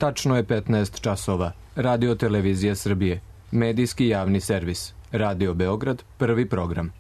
Tačno je 15 časova. Radio Televizija Srbije. Medijski javni servis. Radio Beograd, prvi program.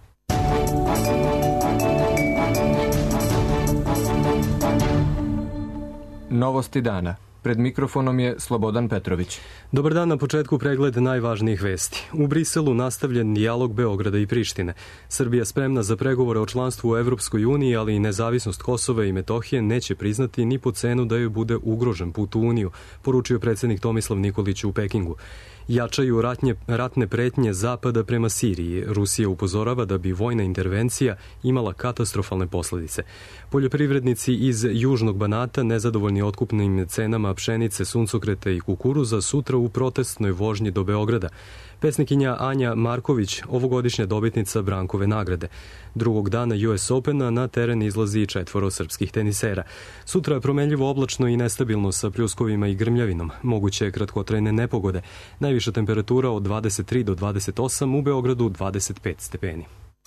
Novosti dana. Pred mikrofonom je Slobodan Petrović. Dobar dan, na početku pregled najvažnijih vesti. U Briselu nastavljen dijalog Beograda i Prištine. Srbija spremna za pregovore o članstvu u Evropskoj uniji, ali i nezavisnost Kosova i Metohije neće priznati ni po cenu da joj bude ugrožen put u Uniju, poručio predsjednik Tomislav Nikolić u Pekingu. Jačaju ratne pretnje Zapada prema Siriji. Rusija upozorava da bi vojna intervencija imala katastrofalne posljedice. Poljoprivrednici iz Južnog Banata, nezadovoljni otkupnim cenama pšenice, suncokreta i kukuruza, sutra u protestnoj vožnji do Beograda. Pesnikinja Anja Marković, ovogodišnja dobitnica Brankove nagrade. Drugog dana US Opena na teren izlazi 4 srpskih tenisera. Sutra je promenljivo oblačno i nestabilno sa pljuskovima i grmljavinom. Moguće je kratkotrajne nepogode. Najviša temperatura od 23 do 28, u Beogradu 25 stepeni.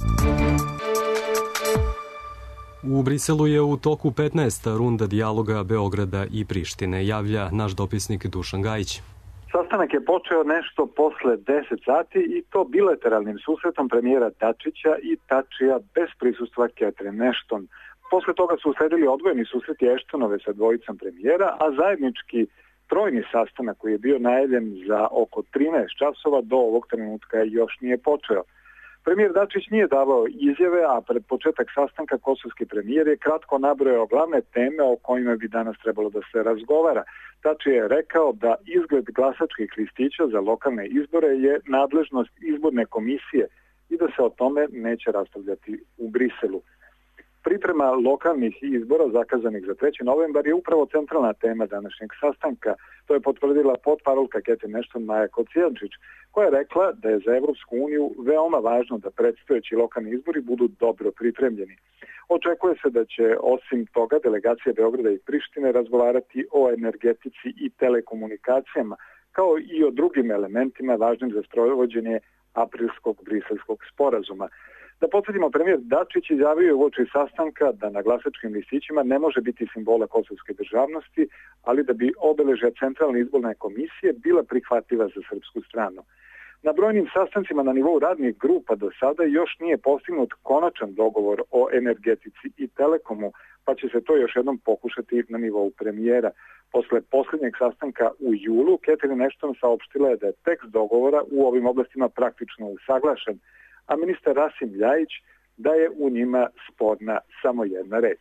U Briselu je u toku 15. runda dijaloga Beograda i Prištine, javlja naš dopisnik Dušan Gajić. Sastanak je počeo nešto posle 10 sati i to bilateralnim susretom premijera Dačića i Tačija bez prisustva Catherine Ashton. Posle toga su usledili odvojeni susreti Ashtonove sa dvojicom premijera, a zajednički trojni sastanak koji je bio najavljen za oko 13 časova do ovog trenutka još nije počeo. Premijer Dačić nije davao izjave, a pred početak sastanka kosovski premijer je kratko nabrojao glavne teme o kojima bi danas trebalo da se razgovara. Dačić je rekao da izgled glasačkih listića za lokalne izbore je nadležnost izborne komisije i da se o tome neće raspravljati u Briselu. Priprema lokalnih izbora zakazanih za 3. novembar je upravo centralna tema današnjeg sastanka. To je potvrdila potparolka Catherine Ashton Maja Kocijančić, koja je rekla da je za Evropsku uniju veoma važno da predstojeći lokalni izbori budu dobro pripremljeni. Očekuje se da će osim toga delegacija Beograda i Prištine razgovarati o energetici i telekomunikacijama, kao i o drugim elementima važnim za sprovođenje aprilskog briselskog sporazuma. Da podsjetimo, premijer Dačić izjavio je uoči sastanka da na glasačkim listićima ne može biti simbola kosovske državnosti, ali da bi obeležja Centralne izborne komisije bila prihvatljiva za srpsku stranu. Na brojnim sastancima na nivou radnih grupa do sada još nije postignut konačan dogovor o energetici i telekomu, pa će se to još jednom pokušati na nivou premijera. Posle posljednjeg sastanka u julu, Catherine Ashton saopštila je da je tekst dogovora u ovim oblastima praktično usaglašen, a ministar Rasim Ljajić da je u njima sporna samo jedna reč.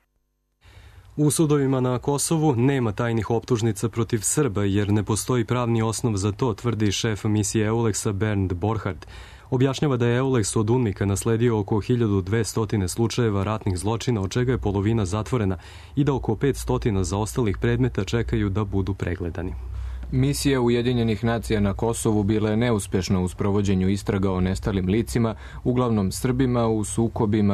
U sudovima na Kosovu nema tajnih optužnica protiv Srba jer ne postoji pravni osnov za to, tvrdi šef misije EULEX-a Bernd Borchardt. Objašnjava da je EULEX od UNMIK-a nasledio oko 1200 slučajeva ratnih zločina, od čega je polovina zatvorena, i da oko 500 zaostalih predmeta čekaju da budu pregledani. Misija Ujedinjenih nacija na Kosovu bila je neuspešna u sprovođenju istraga o nestalim licima, uglavnom Srbima u sukobima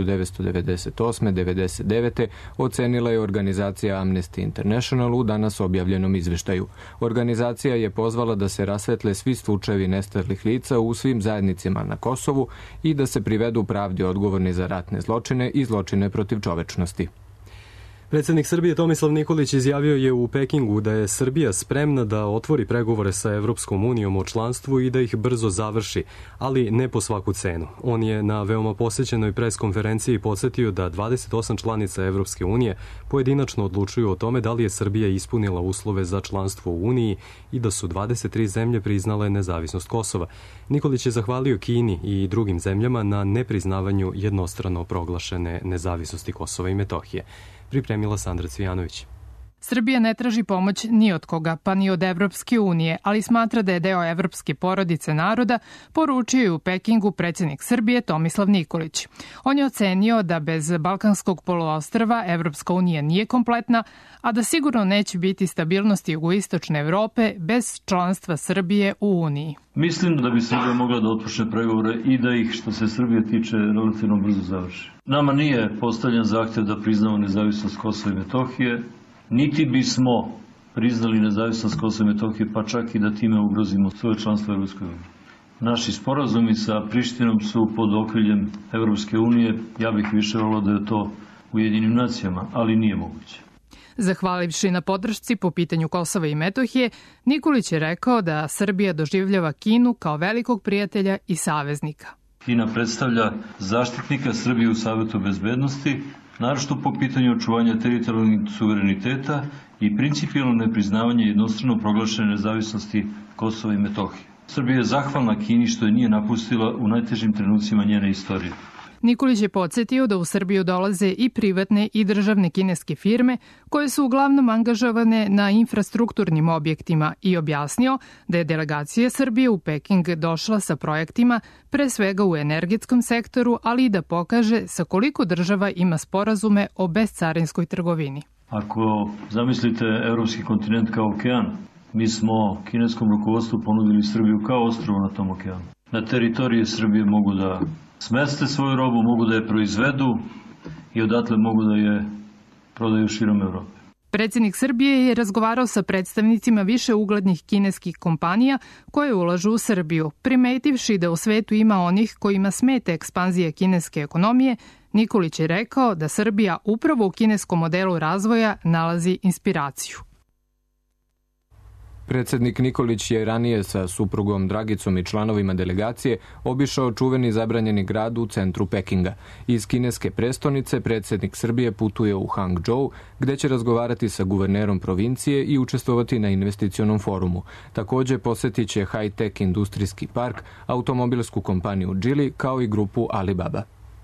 1998-99. ocenila je organizacija Amnesty International u danas objavljenom izveštaju. Organizacija je pozvala da se rasvetle svi slučajevi nestalih lica u svim zajednicama na Kosovu i da se privedu pravdi odgovorni za ratne zločine i zločine protiv čovečnosti. Predsjednik Srbije Tomislav Nikolić izjavio je u Pekingu da je Srbija spremna da otvori pregovore sa Evropskom unijom o članstvu i da ih brzo završi, ali ne po svaku cenu. On je na veoma posjećenoj preskonferenciji podsjetio da 28 članica Evropske unije pojedinačno odlučuju o tome da li je Srbija ispunila uslove za članstvo u Uniji i da su 23 zemlje priznale nezavisnost Kosova. Nikolić je zahvalio Kini i drugim zemljama na nepriznavanju jednostrano proglašene nezavisnosti Kosova i Metohije. Pripremila Sandra Cvijanović. Srbija ne traži pomoć ni od koga, pa ni od Evropske unije, ali smatra da je deo evropske porodice naroda, poručio je u Pekingu predsjednik Srbije Tomislav Nikolić. On je ocenio da bez Balkanskog poluostrva Evropska unija nije kompletna, a da sigurno neće biti stabilnosti jugoistočne Evrope bez članstva Srbije u Uniji. Mislim da bi Srbija mogla da otpočne pregovore i da ih, što se Srbije tiče, relativno brzo završi. Nama nije postavljen zahtjev da priznamo nezavisnost Kosova i Metohije, niti bismo priznali nezavisnost Kosova i Metohije, pa čak i da time ugrozimo svoje članstvo u Evropskoj uniji. Naši sporazumi sa Prištinom su pod okriljem Evropske unije. Ja bih više volio da je to Ujedinjenim nacijama, ali nije moguće. Zahvalivši na podršci po pitanju Kosova i Metohije, Nikolić je rekao da Srbija doživljava Kinu kao velikog prijatelja i saveznika. Kina predstavlja zaštitnika Srbije u Savetu bezbednosti, naročito po pitanju očuvanja teritorijalnog suvereniteta i principijelno nepriznavanje jednostrano proglašene nezavisnosti Kosova i Metohije. Srbija je zahvalna Kini što je nije napustila u najtežim trenucima njene istorije. Nikolić je podsjetio da u Srbiju dolaze i privatne i državne kineske firme koje su uglavnom angažovane na infrastrukturnim objektima i objasnio da je delegacija Srbije u Peking došla sa projektima pre svega u energetskom sektoru, ali i da pokaže sa koliko država ima sporazume o bezcarinskoj trgovini. Ako zamislite evropski kontinent kao okean, mi smo kineskom rukovodstvu ponudili Srbiju kao ostrvo na tom okeanu. Na teritoriji Srbije mogu da smeste svoju robu, mogu da je proizvedu i odatle mogu da je prodaju širom Evrope. Predsjednik Srbije je razgovarao sa predstavnicima više uglednih kineskih kompanija koje ulažu u Srbiju. Primetivši da u svetu ima onih kojima smete ekspanzija kineske ekonomije, Nikolić je rekao da Srbija upravo u kineskom modelu razvoja nalazi inspiraciju. Predsjednik Nikolić je ranije sa suprugom Dragicom i članovima delegacije obišao čuveni zabranjeni grad u centru Pekinga. Iz kineske prestonice predsjednik Srbije putuje u Hangzhou, gde će razgovarati sa guvernerom provincije i učestvovati na investicionom forumu. Također posjetit će high-tech industrijski park, automobilsku kompaniju Geely kao i grupu Alibaba.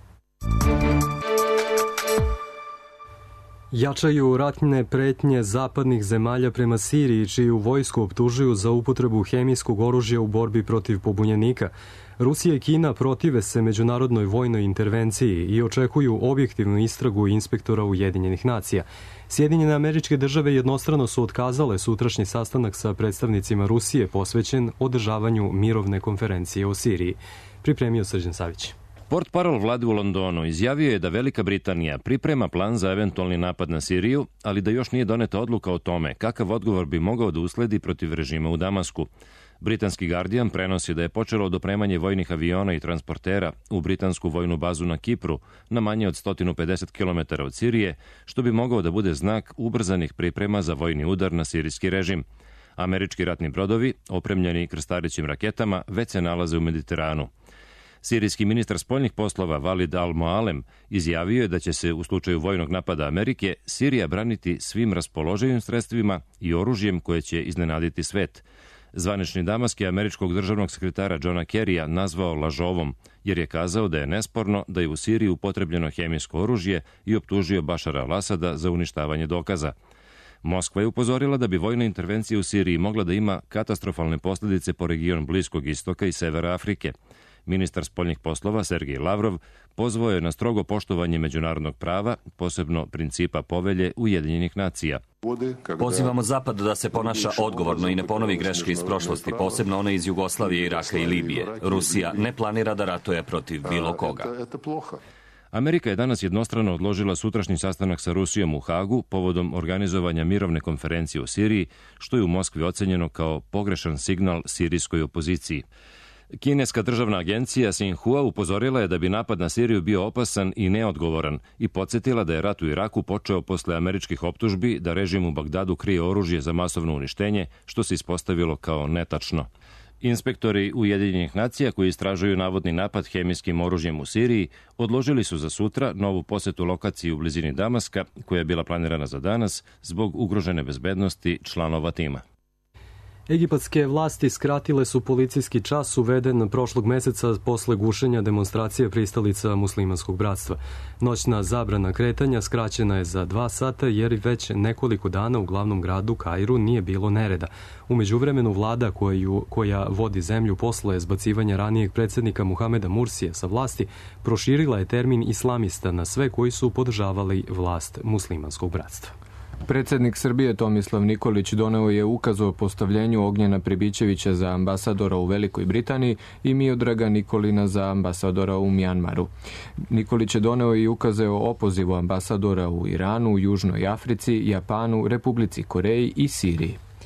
Jačaju ratne pretnje zapadnih zemalja prema Siriji, čiju vojsku optužuju za upotrebu hemijskog oružja u borbi protiv pobunjenika. Rusija i Kina protive se međunarodnoj vojnoj intervenciji i očekuju objektivnu istragu inspektora Ujedinjenih nacija. Sjedinjene Američke Države jednostrano su otkazale sutrašnji sastanak sa predstavnicima Rusije posvećen održavanju mirovne konferencije o Siriji. Pripremio Srđan Savić. Portparol vlade u Londonu izjavio je da Velika Britanija priprema plan za eventualni napad na Siriju, ali da još nije doneta odluka o tome kakav odgovor bi mogao da usledi protiv režima u Damasku. Britanski Guardian prenosi da je počelo dopremanje vojnih aviona i transportera u britansku vojnu bazu na Kipru na manje od 150 km od Sirije, što bi mogao da bude znak ubrzanih priprema za vojni udar na sirijski režim. Američki ratni brodovi, opremljeni krstarićim raketama, već se nalaze u Mediteranu. Sirijski ministar spoljnih poslova Walid al-Mualem izjavio je da će se u slučaju vojnog napada Amerike Sirija braniti svim raspoloživim sredstvima i oružjem koje će iznenaditi svet. Zvanični Damask je američkog državnog sekretara Johna Kerrya nazvao lažovom, jer je kazao da je nesporno da je u Siriji upotrebljeno hemijsko oružje i optužio Bašara al-Asada za uništavanje dokaza. Moskva je upozorila da bi vojna intervencija u Siriji mogla da ima katastrofalne posljedice po regionu Bliskog istoka i severa Afrike. Ministar spoljnih poslova Sergej Lavrov pozvao je na strogo poštovanje međunarodnog prava, posebno principa povelje Ujedinjenih nacija. Pozivamo Zapad da se ponaša odgovorno i ne ponovi greške iz prošlosti, posebno one iz Jugoslavije, Iraka i Libije. Rusija ne planira da ratuje protiv bilo koga. Amerika je danas jednostrano odložila sutrašnji sastanak sa Rusijom u Hagu povodom organizovanja mirovne konferencije u Siriji, što je u Moskvi ocenjeno kao pogrešan signal sirijskoj opoziciji. Kineska državna agencija Xinhua upozorila je da bi napad na Siriju bio opasan i neodgovoran i podsjetila da je rat u Iraku počeo posle američkih optužbi da režim u Bagdadu krije oružje za masovno uništenje, što se ispostavilo kao netačno. Inspektori Ujedinjenih nacija koji istražuju navodni napad hemijskim oružjem u Siriji odložili su za sutra novu posetu lokaciji u blizini Damaska, koja je bila planirana za danas zbog ugrožene bezbednosti članova tima. Egipatske vlasti skratile su policijski čas uveden prošlog meseca posle gušenja demonstracije pristalica muslimanskog bratstva. Noćna zabrana kretanja skraćena je za 2 sata jer već nekoliko dana u glavnom gradu Kairu nije bilo nereda. U međuvremenu vlada koja vodi zemlju posle zbacivanja ranijeg predsjednika Muhameda Mursija sa vlasti proširila je termin islamista na sve koji su podržavali vlast muslimanskog bratstva. Predsjednik Srbije Tomislav Nikolić doneo je ukaz o postavljenju Ognjena Pribićevića za ambasadora u Velikoj Britaniji i Miodraga Nikolina za ambasadora u Mjanmaru. Nikolić je doneo i ukaze o opozivu ambasadora u Iranu, Južnoj Africi, Japanu, Republici Koreji i Siriji.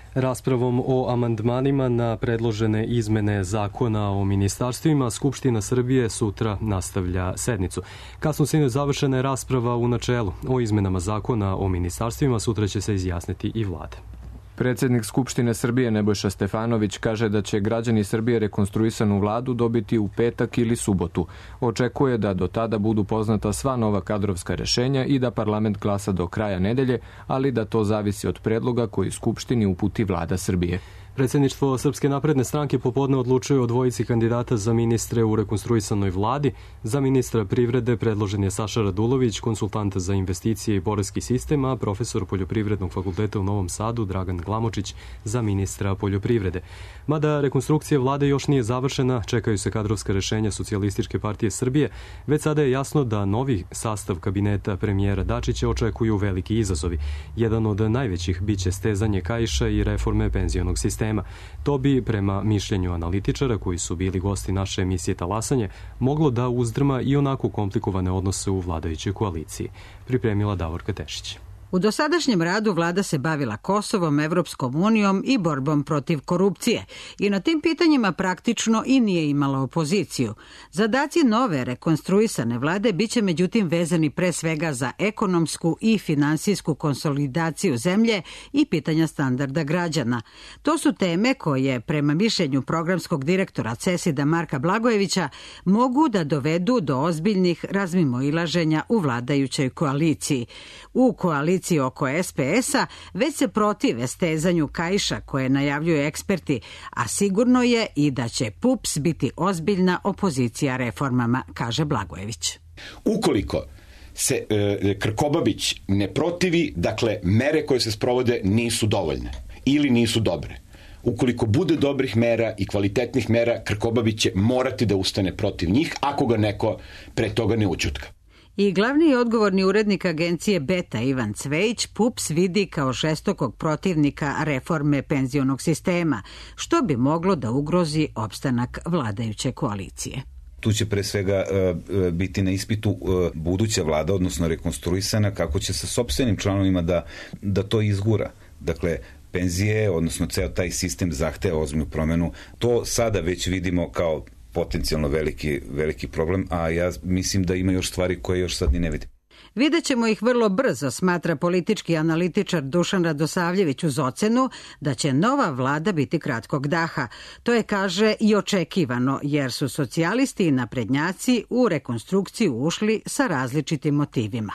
Raspravom o amandmanima na predložene izmene zakona o ministarstvima, Skupština Srbije sutra nastavlja sednicu. Kasno sinoć završena je rasprava u načelu. O izmenama zakona o ministarstvima sutra će se izjasniti i vlada. Predsednik Skupštine Srbije Nebojša Stefanović kaže da će građani Srbije rekonstruisanu vladu dobiti u petak ili subotu. Očekuje da do tada budu poznata sva nova kadrovska rešenja i da parlament glasa do kraja nedelje, ali da to zavisi od predloga koji Skupštini uputi vlada Srbije. Predsjedništvo Srpske napredne stranke popodne odlučuje o dvojici kandidata za ministre u rekonstruisanoj vladi. Za ministra privrede predložen je Saša Radulović, konsultant za investicije i poreski sistem, a profesor Poljoprivrednog fakulteta u Novom Sadu Dragan Glamočić za ministra poljoprivrede. Mada rekonstrukcija vlade još nije završena, čekaju se kadrovska rešenja Socijalističke partije Srbije, već sada je jasno da novi sastav kabineta premijera Dačića očekuju veliki izazovi. Jedan od najvećih biće stezanje kaiša i reforme penzionog sistema. To bi, prema mišljenju analitičara koji su bili gosti naše emisije Talasanje, moglo da uzdrma i onako komplikovane odnose u vladajućoj koaliciji. Pripremila Davorka Tešić. U dosadašnjem radu vlada se bavila Kosovom, Evropskom unijom i borbom protiv korupcije i na tim pitanjima praktično i nije imala opoziciju. Zadaci nove rekonstruisane vlade biće međutim vezani pre svega za ekonomsku i finansijsku konsolidaciju zemlje i pitanja standarda građana. To su teme koje, prema mišljenju programskog direktora CESID-a Marka Blagojevića, mogu da dovedu do ozbiljnih razmimoilaženja u vladajućoj koaliciji. U koaliciji oko SPS-a već se protive stezanju kaiša koje najavljuju eksperti, a sigurno je i da će PUPS biti ozbiljna opozicija reformama, kaže Blagojević. Ukoliko se Krkobabić ne protivi, dakle, mere koje se sprovode nisu dovoljne ili nisu dobre. Ukoliko bude dobrih mera i kvalitetnih mera, Krkobabić će morati da ustane protiv njih ako ga neko pre toga ne ućutka. I glavni i odgovorni urednik agencije Beta Ivan Cvejić PUPS vidi kao žestokog protivnika reforme penzionog sistema, što bi moglo da ugrozi opstanak vladajuće koalicije. Tu će pre svega biti na ispitu buduća vlada, odnosno rekonstruisana, kako će sa sopstvenim članovima da to izgura. Dakle, penzije, odnosno ceo taj sistem zahteva ozbiljnu promenu. To sada već vidimo kao potencijalno veliki problem, a ja mislim da ima još stvari koje još sad ni ne vidim. Vidjet ćemo ih vrlo brzo, smatra politički analitičar Dušan Radosavljević uz ocenu da će nova vlada biti kratkog daha. To je, kaže, i očekivano, jer su socijalisti i naprednjaci u rekonstrukciju ušli sa različitim motivima.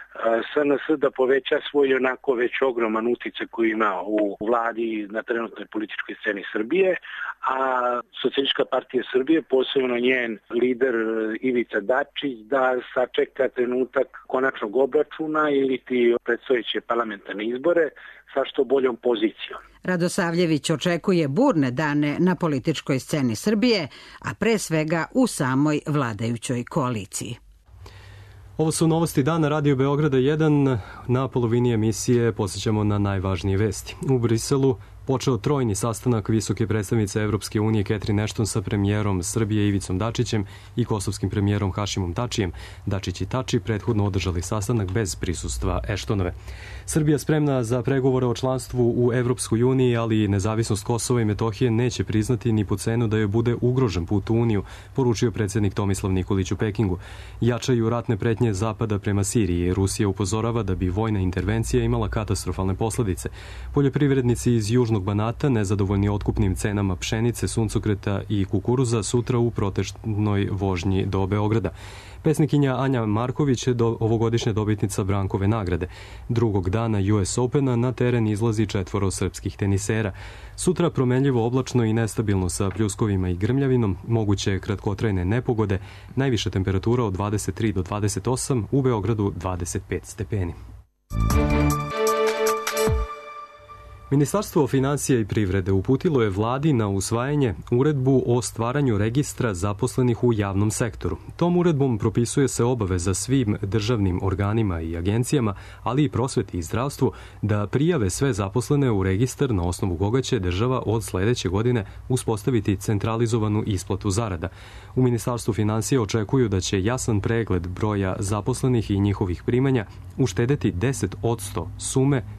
SNS da poveća svoj onako već ogroman uticaj koji ima u vladi na trenutnoj političkoj sceni Srbije, a Socijalistička partija Srbije, posebno njen lider Ivica Dačić, da sačeka trenutak konačnog obračuna ili ti predstojeće parlamentarne izbore sa što boljom pozicijom. Radosavljević očekuje burne dane na političkoj sceni Srbije, a pre svega u samoj vladajućoj koaliciji. Ovo su novosti dana Radio Beograda 1. Na polovini emisije posjećamo na najvažnije vesti. U Briselu počeo trojni sastanak visoke predstavnice Evropske unije Catherine Ashton sa premijerom Srbije Ivicom Dačićem i kosovskim premijerom Hašimom Tačijem. Dačić i Tači prethodno održali sastanak bez prisustva Ashtonove. Srbija spremna za pregovore o članstvu u Evropskoj uniji, ali nezavisnost Kosova i Metohije neće priznati ni po cenu da joj bude ugrožen put u Uniju, poručio predsjednik Tomislav Nikolić u Pekingu. Jačaju ratne pretnje Zapada prema Siriji. Rusija upozorava da bi vojna intervencija imala katastrofalne posledice. Poljoprivrednici iz Južnog Banata, nezadovoljni otkupnim cenama pšenice, suncokreta i kukuruza, sutra u protestnoj vožnji do Beograda. Pesnikinja Anja Marković je ovogodišnja dobitnica Brankove nagrade. Drugog dana US Opena na teren izlazi 4 srpskih tenisera. Sutra promenljivo oblačno i nestabilno sa pljuskovima i grmljavinom, moguće kratkotrajne nepogode, najviša temperatura od 23 do 28, u Beogradu 25 stepeni. Ministarstvo finansija i privrede uputilo je vladi na usvajanje uredbu o stvaranju registra zaposlenih u javnom sektoru. Tom uredbom propisuje se obaveza svim državnim organima i agencijama, ali i prosveti i zdravstvu, da prijave sve zaposlene u registar na osnovu koga će država od sledeće godine uspostaviti centralizovanu isplatu zarada. U Ministarstvu finansija očekuju da će jasan pregled broja zaposlenih i njihovih primanja uštedeti 10% sume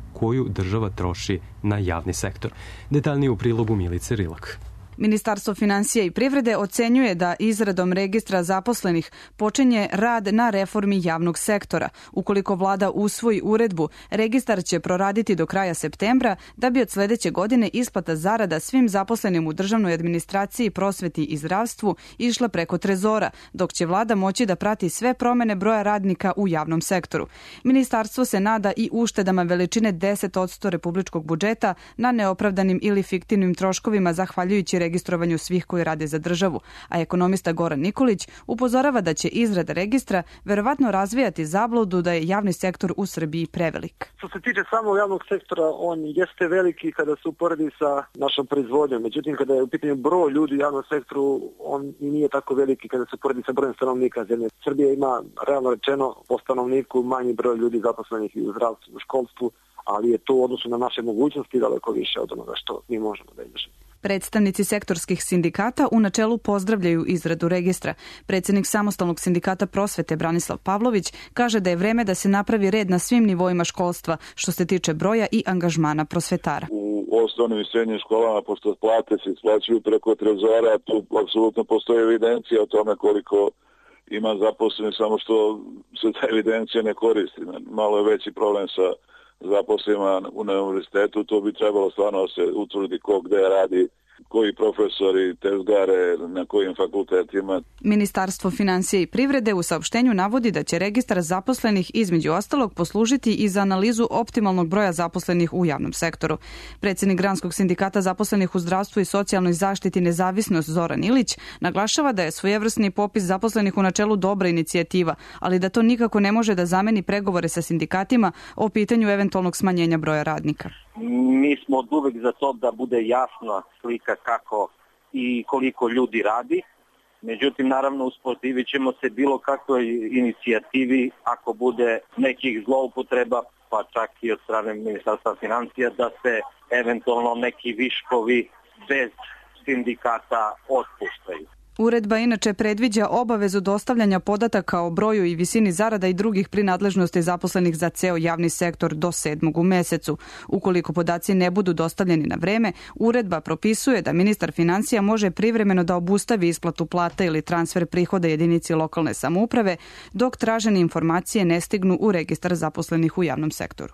koju država troši na javni sektor. Detaljnije u prilogu Milice Rilak. Ministarstvo finansija i privrede ocenjuje da izradom registra zaposlenih počinje rad na reformi javnog sektora. Ukoliko vlada usvoji uredbu, registar će proraditi do kraja septembra da bi od sledeće godine isplata zarada svim zaposlenim u državnoj administraciji, prosveti i zdravstvu išla preko trezora, dok će vlada moći da prati sve promene broja radnika u javnom sektoru. Ministarstvo se nada i uštedama veličine 10% republičkog budžeta na neopravdanim ili fiktivnim troškovima zahvaljujući registrovanju svih koji rade za državu, a ekonomista Goran Nikolić upozorava da će izrada registra verovatno razvijati zabludu da je javni sektor u Srbiji prevelik. Što se tiče samog javnog sektora, on jeste veliki kada se uporedi sa našom proizvodnjom. Međutim, kada je u pitanju broj ljudi u javnom sektoru, on nije tako veliki kada se uporedi sa brojem stanovnika zemlje. Srbija ima, realno rečeno, po stanovniku manji broj ljudi zaposlenih i u zdravstvu, u školstvu, ali je to u odnosu na naše mogućnosti daleko više od onoga što mi možemo da izdržimo. Predstavnici sektorskih sindikata u načelu pozdravljaju izradu registra. Predsjednik Samostalnog sindikata prosvete Branislav Pavlović kaže da je vreme da se napravi red na svim nivoima školstva što se tiče broja i angažmana prosvetara. U osnovnim i srednjim školama, pošto plate se isplaćuju preko trezora, tu apsolutno postoji evidencija o tome koliko ima zaposlenih, samo što se ta evidencija ne koristi. Malo je veći problem sa zaposlenima u univerzitetu, to bi trebalo stvarno se utvrdi ko gde radi, koji profesori, tezgare, na kojim fakultetima. Ministarstvo finansija i privrede u saopštenju navodi da će registar zaposlenih između ostalog poslužiti i za analizu optimalnog broja zaposlenih u javnom sektoru. Predsjednik Granskog sindikata zaposlenih u zdravstvu i socijalnoj zaštiti Nezavisnost Zoran Ilić naglašava da je svojevrsni popis zaposlenih u načelu dobra inicijativa, ali da to nikako ne može da zameni pregovore sa sindikatima o pitanju eventualnog smanjenja broja radnika. Mi smo od uvek za to da bude jasna slika kako i koliko ljudi radi. Međutim, naravno, usprotivit ćemo se bilo kakvoj inicijativi ako bude nekih zloupotreba, pa čak i od strane Ministarstva finansija, da se eventualno neki viškovi bez sindikata otpuštaju. Uredba inače predviđa obavezu dostavljanja podataka o broju i visini zarada i drugih prinadležnosti zaposlenih za ceo javni sektor do 7. u mesecu. Ukoliko podaci ne budu dostavljeni na vreme, uredba propisuje da ministar finansija može privremeno da obustavi isplatu plata ili transfer prihoda jedinici lokalne samouprave dok tražene informacije ne stignu u registar zaposlenih u javnom sektoru.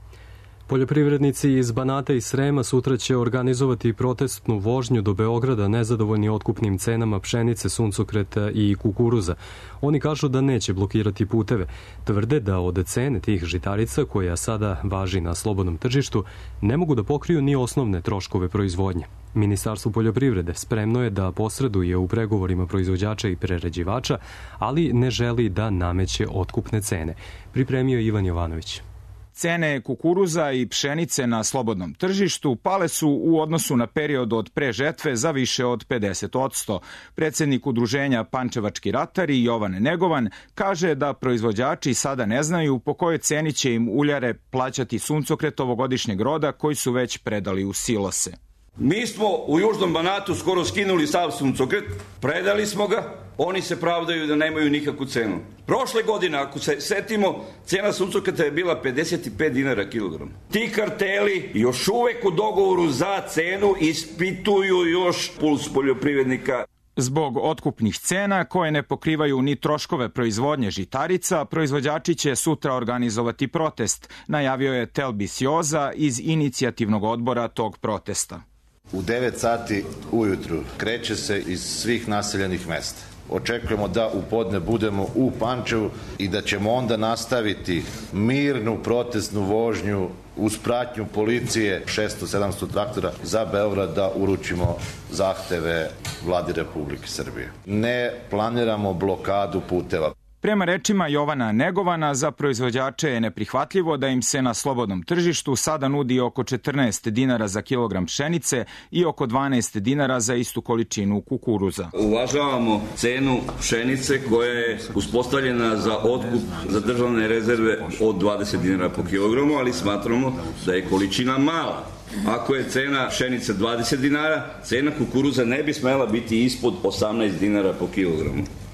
Poljoprivrednici iz Banata i Srema sutra će organizovati protestnu vožnju do Beograda nezadovoljni otkupnim cenama pšenice, suncokreta i kukuruza. Oni kažu da neće blokirati puteve. Tvrde da od cene tih žitarica, koja sada važi na slobodnom tržištu, ne mogu da pokriju ni osnovne troškove proizvodnje. Ministarstvo poljoprivrede spremno je da posreduje u pregovorima proizvođača i prerađivača, ali ne želi da nameće otkupne cene. Pripremio Ivan Jovanović. Cene kukuruza i pšenice na slobodnom tržištu pale su u odnosu na period od pre žetve za više od 50%. Predsjednik udruženja Pančevački ratari Jovan Negovan kaže da proizvođači sada ne znaju po kojoj ceni će im uljare plaćati suncokret ovogodišnjeg roda koji su već predali u silose. Mi smo u Južnom Banatu skoro skinuli sav suncokret, predali smo ga, oni se pravdaju da nemaju nikakvu cenu. Prošle godine, ako se setimo, cena suncokreta je bila 55 dinara kilogram. Ti karteli još uvek u dogovoru za cenu ispituju još puls poljoprivrednika. Zbog otkupnih cena koje ne pokrivaju ni troškove proizvodnje žitarica, proizvođači će sutra organizovati protest, najavio je Tel Bisioza iz inicijativnog odbora tog protesta. U 9 sati ujutru kreće se iz svih naseljenih mesta. Očekujemo da u podne budemo u Pančevu i da ćemo onda nastaviti mirnu protestnu vožnju uz pratnju policije 600-700 traktora za Beograd da uručimo zahteve Vladi Republike Srbije. Ne planiramo blokadu puteva. Prema rečima Jovana Negovana, za proizvođače je neprihvatljivo da im se na slobodnom tržištu sada nudi oko 14 dinara za kilogram pšenice i oko 12 dinara za istu količinu kukuruza. Uvažavamo cenu pšenice koja je uspostavljena za otkup za državne rezerve od 20 dinara po kilogramu, ali smatramo da je količina mala. Ako je cena pšenice 20 dinara, cena kukuruza ne bi smela biti ispod 18 dinara po kilogramu.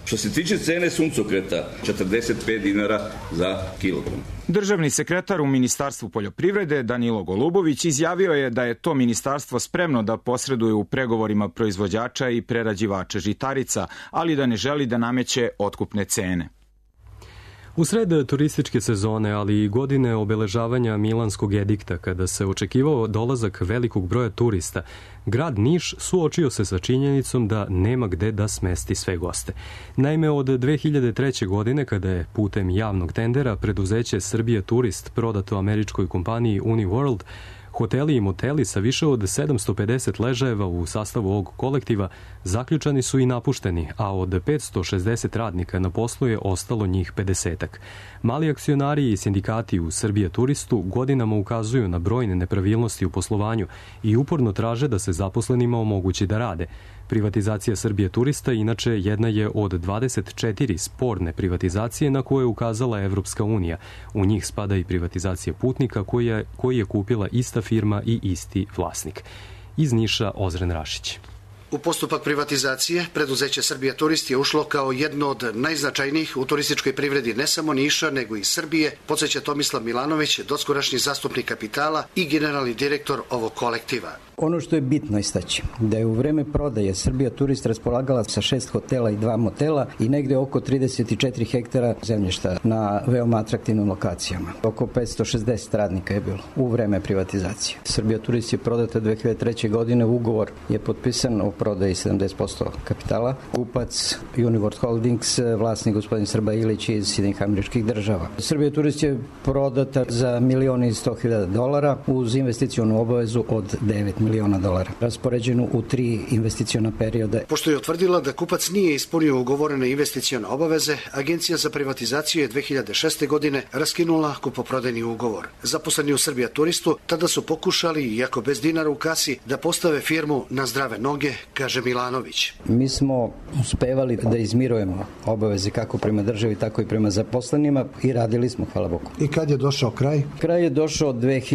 Što se tiče cene suncokreta, 45 dinara za kilogram. Državni sekretar u Ministarstvu poljoprivrede Danilo Golubović izjavio je da je to ministarstvo spremno da posreduje u pregovorima proizvođača i prerađivača žitarica, ali da ne želi da nameće otkupne cene. U sred turističke sezone, ali i godine obeležavanja Milanskog edikta, kada se očekivao dolazak velikog broja turista, grad Niš suočio se sa činjenicom da nema gde da smesti sve goste. Naime, od 2003. godine, kada je putem javnog tendera preduzeće Srbija Turist prodato američkoj kompaniji Uniworld, hoteli i moteli sa više od 750 ležajeva u sastavu ovog kolektiva zaključani su i napušteni, a od 560 radnika na poslu je ostalo njih 50-ak. Mali akcionari i sindikati u Srbija Turistu godinama ukazuju na brojne nepravilnosti u poslovanju i uporno traže da se zaposlenima omogući da rade. Privatizacija Srbije Turista inače jedna je od 24 sporne privatizacije na koje je ukazala Evropska unija. U njih spada i privatizacija putnika koji je kupila ista firma i isti vlasnik. Iz Niša Ozren Rašić. U postupak privatizacije preduzeće Srbija Turist je ušlo kao jedno od najznačajnijih u turističkoj privredi ne samo Niša, nego i Srbije, podsjeća Tomislav Milanović, doskorašnji zastupnik kapitala i generalni direktor ovog kolektiva. Ono što je bitno istaći, da je u vreme prodaje Srbija Turist raspolagala sa 6 hotela i 2 motela i negde oko 34 hektara zemljišta na veoma atraktivnim lokacijama. Oko 560 radnika je bilo u vreme privatizacije. Srbija Turist je prodata 2003. godine, ugovor je potpisan o prodaji 70% kapitala. Kupac Uniworld Holdings, vlasnik gospodin Srba Ilić iz Sjedinjenih Američkih Država. Srbija Turist je prodata za $1.100.000 uz investicionu obavezu od $9 miliona, raspoređenu u 3 investiciona perioda. Pošto je utvrdila da kupac nije ispunio ugovorene investicione obaveze, Agencija za privatizaciju je 2006. godine raskinula kupoprodajni ugovor. Zaposleni u Srbija Turistu tada su pokušali, iako bez dinara u kasi, da postave firmu na zdrave noge, kaže Milanović. Mi smo uspevali da izmirujemo obaveze kako prema državi, tako i prema zaposlenima i radili smo, hvala Bogu. I kad je došao kraj? Kraj je došao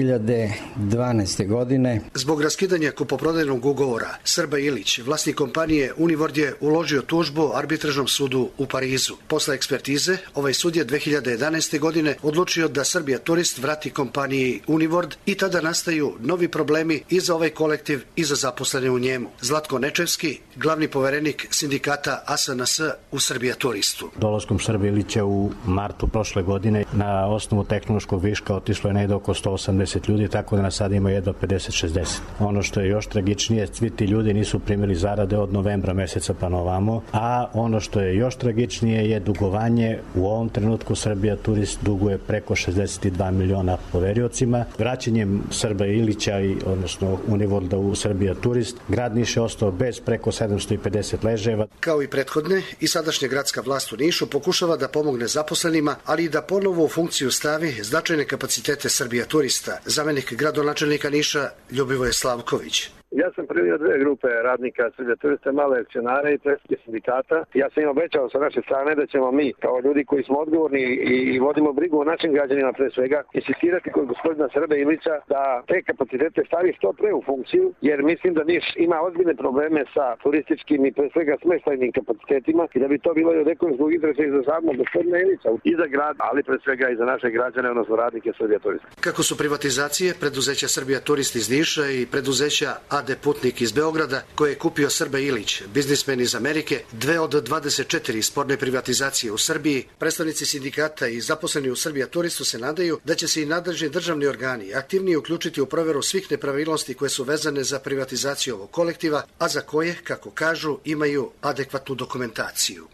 2012. godine. Zbog raskidanja kupoprodajnog ugovora, Srba Ilić, vlasnik kompanije Uniworld, je uložio tužbu arbitražnom sudu u Parizu. Posle ekspertize, ovaj sud je 2011. godine odlučio da Srbija Turist vrati kompaniji Uniworld i tada nastaju novi problemi i za ovaj kolektiv i za zaposlene u njemu. Zlatko Nečevski, glavni poverenik sindikata ASNS u Srbija Turistu. Dolaskom Srba Ilića u martu prošle godine na osnovu tehnološkog viška otišlo je negde oko 180 ljudi, tako da nas sada ima jedno 50-60. Ono što je još tragičnije, svi ti ljudi nisu primili zarade od novembra meseca pa na ovamo, a ono što je još tragičnije je dugovanje. U ovom trenutku Srbija Turist duguje preko 62 miliona poveriocima. Vraćanjem Srba Ilića, odnosno Uniworlda u Srbija Turist, grad Niš je ostao bez preko 750 ležajeva. Kao i prethodne, i sadašnja gradska vlast u Nišu pokušava da pomogne zaposlenima, ali i da ponovo u funkciju stavi značajne kapacitete Srbija Turista. Zamenik gradonačelnika Niša Ljubivoje Slavković. Ja sam primio 2 grupe radnika Srbija Turista, male akcionare i predstavnike sindikata. Ja sam im obećao sa naše strane da ćemo mi, kao ljudi koji smo odgovorni i vodimo brigu o našim građanima pre svega, insistirati kod gospodina Srba Ilića da te kapacitete stavi što pre u funkciju, jer mislim da Niš ima ozbiljne probleme sa turističkim i pre svega smeštajnim kapacitetima i da bi to bilo i od ekonomskog interesa i za samog gospodina Ilića i za grad, ali pre svega i za naše građane, odnosno radnike Srbija Turista. Kako su privatizacije preduzeća Srbija Turist iz Niša i preduzeća AD Putnik iz Beograda, koje je kupio Srba Ilić, biznismen iz Amerike, 2 od 24 sporne privatizacije u Srbiji, predstavnici sindikata i zaposleni u Srbija Turistu se nadaju da će se i nadležni državni organi aktivnije uključiti u proveru svih nepravilnosti koje su vezane za privatizaciju ovog kolektiva, a za koje, kako kažu, imaju adekvatnu dokumentaciju.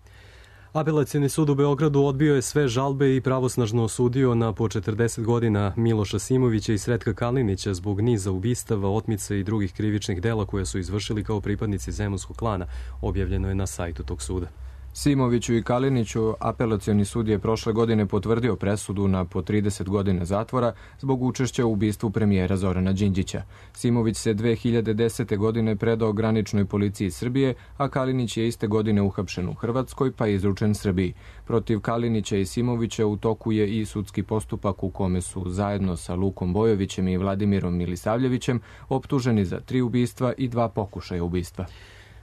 Apelacioni sud u Beogradu odbio je sve žalbe i pravosnažno osudio na po 40 godina Miloša Simovića i Sretka Kalinića zbog niza ubistava, otmice i drugih krivičnih dela koje su izvršili kao pripadnici Zemunskog klana, objavljeno je na sajtu tog suda. Simoviću i Kaliniću apelacioni sud je prošle godine potvrdio presudu na po 30 godina zatvora zbog učešća u ubistvu premijera Zorana Đinđića. Simović se 2010. godine predao graničnoj policiji Srbije, a Kalinić je iste godine uhapšen u Hrvatskoj pa je izručen Srbiji. Protiv Kalinića i Simovića u toku je i sudski postupak u kome su zajedno sa Lukom Bojovićem i Vladimirom Milisavljevićem optuženi za 3 ubistva i 2 pokušaja ubistva.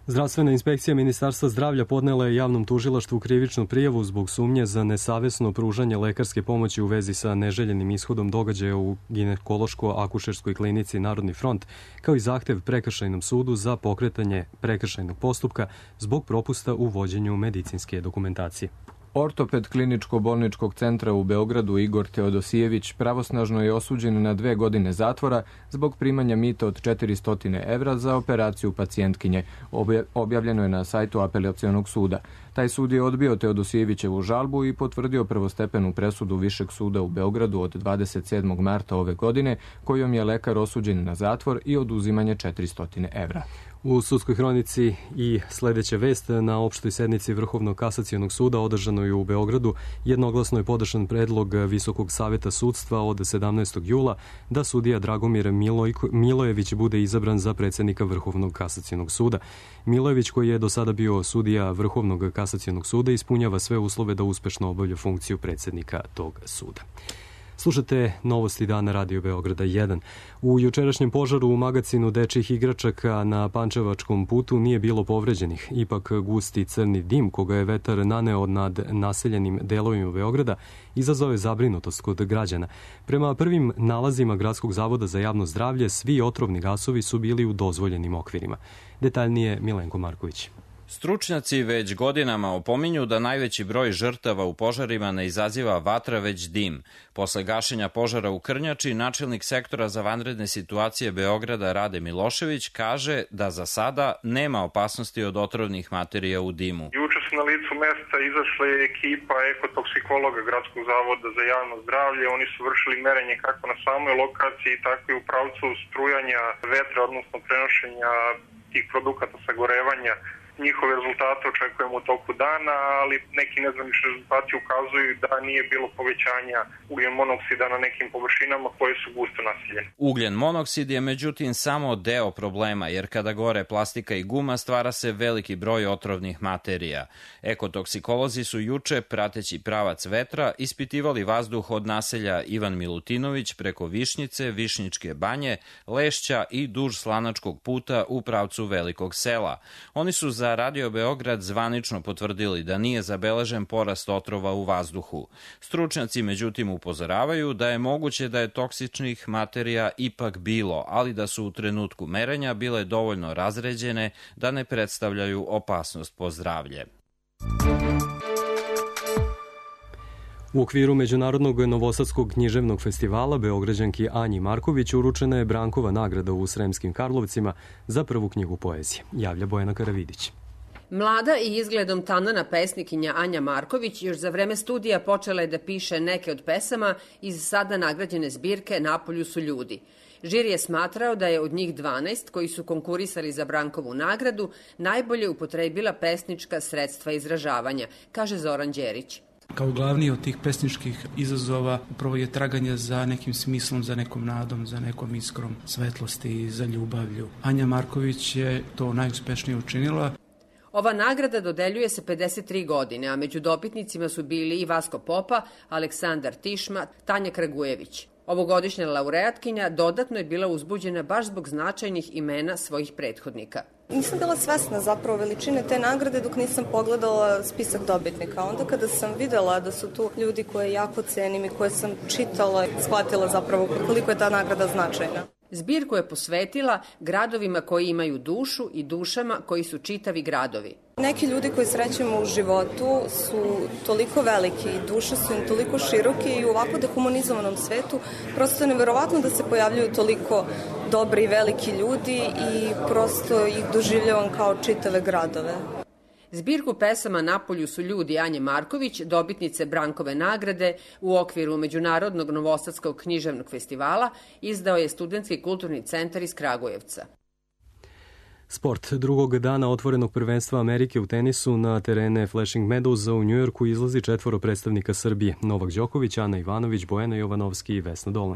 Zdravstvena inspekcija Ministarstva zdravlja podnela je javnom tužilaštvu krivičnu prijavu zbog sumnje za nesavesno pružanje lekarske pomoći u vezi sa neželjenim ishodom događaja u ginekološko-akušerskoj klinici Narodni front, kao i zahtev Prekršajnom sudu za pokretanje prekršajnog postupka zbog propusta u vođenju medicinske dokumentacije. Ortoped kliničko-bolničkog centra u Beogradu Igor Teodosijević pravosnažno je osuđen na 2 godine zatvora zbog primanja mita od 400 evra za operaciju pacijentkinje. Objavljeno je na sajtu Apelacionog suda. Taj sud je odbio Teodosijevićevu žalbu i potvrdio prvostepenu presudu Višeg suda u Beogradu od 27. marta ove godine, kojom je lekar osuđen na zatvor i oduzimanje 400 evra. U sudskoj hronici i sledeća vest, na opštoj sednici Vrhovnog kasacionog suda održanoj u Beogradu jednoglasno je podržan predlog Visokog saveta sudstva od 17. jula da sudija Dragomir Milojević bude izabran za predsednika Vrhovnog kasacionog suda. Milojević, koji je do sada bio sudija Vrhovnog kasacionog suda, ispunjava sve uslove da uspešno obavlja funkciju predsednika tog suda. Slušate novosti dana Radio Beograda 1. U jučerašnjem požaru u magacinu dečjih igračaka na Pančevačkom putu nije bilo povređenih. Ipak gusti crni dim koga je vetar naneo nad naseljenim delovima Beograda izazvao je zabrinutost kod građana. Prema prvim nalazima Gradskog zavoda za javno zdravlje, svi otrovni gasovi su bili u dozvoljenim okvirima. Detaljnije Milenko Marković. Stručnjaci već godinama opominju da najveći broj žrtava u požarima ne izaziva vatra, već dim. Posle gašenja požara u Krnjači, načelnik sektora za vanredne situacije Beograda Rade Milošević kaže da za sada nema opasnosti od otrovnih materija u dimu. Juče su na licu mesta izašla ekipa ekotoksikologa Gradskog zavoda za javno zdravlje. Oni su vršili merenje kako na samoj lokaciji, tako i u pravcu strujanja vetra, odnosno prenošenja tih produkata sagorevanja. Njihove rezultate očekujemo u toku dana, ali neki nezvanični rezultati ukazuju da nije bilo povećanja ugljen monoksida na nekim površinama koje su gusto naseljene. Ugljen monoksid je međutim samo deo problema, jer kada gore plastika i guma stvara se veliki broj otrovnih materija. Ekotoksikolozi su juče, prateći pravac vetra, ispitivali vazduh od naselja Ivan Milutinović preko Višnjice, Višnjičke banje, Lešća i duž Slanačkog puta u pravcu Velikog sela. Oni su za Radio Beograd zvanično potvrdili da nije zabeležen porast otrova u vazduhu. Stručnjaci međutim upozoravaju da je moguće da je toksičnih materija ipak bilo, ali da su u trenutku merenja bile dovoljno razređene da ne predstavljaju opasnost po zdravlje. U okviru Međunarodnog novosadskog književnog festivala Beograđanki Anji Marković uručena je Brankova nagrada u Sremskim Karlovcima za prvu knjigu poezije. Javlja Bojana Karavidić. Mlada i izgledom tanana pesnikinja Anja Marković još za vreme studija počela je da piše neke od pesama iz sada nagrađene zbirke Napolju su ljudi. Žiri je smatrao da je od njih 12 koji su konkurisali za Brankovu nagradu najbolje upotrebila pesnička sredstva izražavanja, kaže Zoran Đerić. Kao glavni od tih pesničkih izazova upravo je traganje za nekim smislom, za nekom nadom, za nekom iskrom svetlosti i za ljubavlju. Anja Marković je to najuspešnije učinila. Ova nagrada dodeljuje se 53 godine, a među dobitnicima su bili i Vasko Popa, Aleksandar Tišma, Tanja Kragujević. Ovogodišnja laureatkinja dodatno je bila uzbuđena baš zbog značajnih imena svojih prethodnika. Nisam bila svesna zapravo veličine te nagrade dok nisam pogledala spisak dobitnika. Onda kada sam videla da su tu ljudi koje jako cenim i koje sam čitala, shvatila zapravo koliko je ta nagrada značajna. Zbirku je posvetila gradovima koji imaju dušu i dušama koji su čitavi gradovi. Neki ljudi koji srećemo u životu su toliko veliki i duše su im toliko široke i u ovako dehumanizovanom svetu prosto je neverovatno da se pojavljuju toliko dobri i veliki ljudi i prosto ih doživljavam kao čitave gradove. Zbirku pesama Napolju su ljudi Anje Marković, dobitnice Brankove nagrade u okviru Međunarodnog novosadskog književnog festivala, izdao je Studentski kulturni centar iz Kragujevca. Sport. Drugog dana otvorenog prvenstva Amerike u tenisu na terene Flushing Meadows u Njujorku izlazi 4 predstavnika Srbije: Novak Đoković, Ana Ivanović, Bojana Jovanovski i Vesna Dolnac.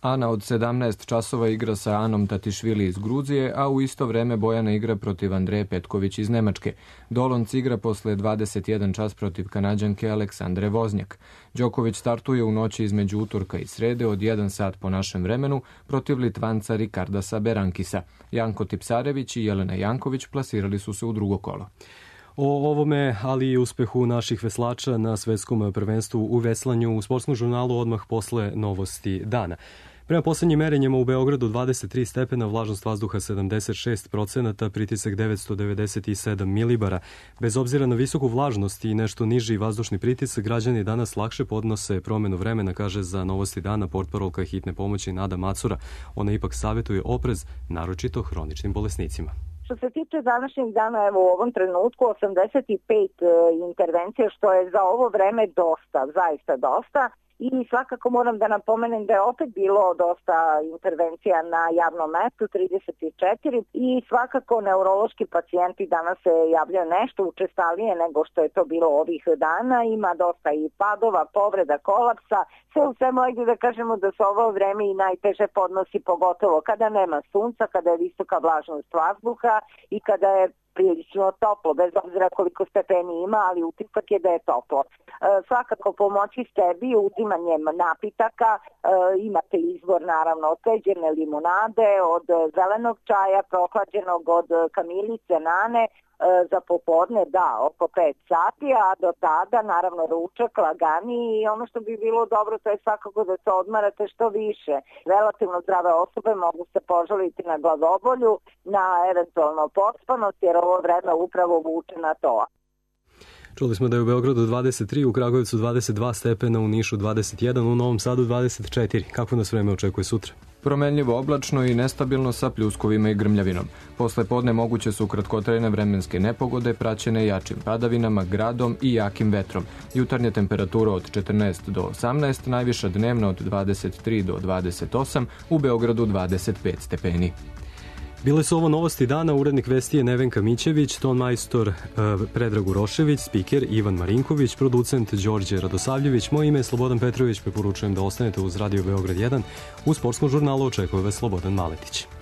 Ana od 17 časova igra sa Anom Tatišvili iz Gruzije, a u isto vreme Bojana igra protiv Andreje Petković iz Nemačke. Dolonc igra posle 21 čas protiv Kanađanke Aleksandre Voznjak. Đoković startuje u noći između utorka i srede od 1 sat po našem vremenu protiv Litvanca Rikardasa Berankisa. Janko Tipsarević i Jelena Janković plasirali su se u drugo kolo. O ovome, ali i uspehu naših veslača na svetskom prvenstvu u veslanju u sportskom žurnalu odmah posle novosti dana. Prema poslednjim merenjima u Beogradu 23 stepena, vlažnost vazduha 76%, pritisak 997 milibara. Bez obzira na visoku vlažnost i nešto niži vazdušni pritisak, građani danas lakše podnose promenu vremena, kaže za novosti dana portparolka hitne pomoći Nada Macura. Ona ipak savjetuje oprez, naročito hroničnim bolesnicima. Što se tiče današnjeg dana, evo u ovom trenutku 85 intervencija, što je za ovo vreme dosta, zaista dosta. I svakako moram da napomenem da je opet bilo dosta intervencija na javnom mestu, 34, i svakako neurološki pacijenti danas se javljaju nešto učestalije nego što je to bilo ovih dana. Ima dosta i padova, povreda, kolapsa. Sve u svemu, ajde da kažemo da se ovo vreme i najteže podnosi, pogotovo kada nema sunca, kada je visoka vlažnost vazduha i kada je prilično toplo, bez obzira koliko stepeni ima, ali utisak je da je toplo. Svakako pomoći sebi uzimanjem napitaka, imate izbor naravno od ceđene limunade, od zelenog čaja, prohlađenog od kamilice, nane, za popodne, da, oko 5 sati, a do tada, naravno, ručak, lagani i ono što bi bilo dobro, to je svakako da se odmarate što više. Relativno zdrave osobe mogu se požaliti na glavobolju, na eventualno pospanost, jer ovo vreme upravo vuče na to. Čuli smo da je u Beogradu 23, u Kragujevcu 22 stepena, u Nišu 21, u Novom Sadu 24. Kako nas vreme očekuje sutra? Promenljivo oblačno i nestabilno sa pljuskovima i grmljavinom. Posle podne moguće su kratkotrajne vremenske nepogode praćene jačim padavinama, gradom i jakim vetrom. Jutarnja temperatura od 14 do 18, najviša dnevna od 23 do 28, u Beogradu 25 stepeni. Bile su ovo novosti dana, urednik vesti je Nevenka Mićević, ton majstor Predrag Urošević, spiker Ivan Marinković, producent Đorđe Radosavljević. Moje ime je Slobodan Petrović, preporučujem da ostanete uz Radio Beograd 1. U sportskom žurnalu očekuje vas Slobodan Maletić.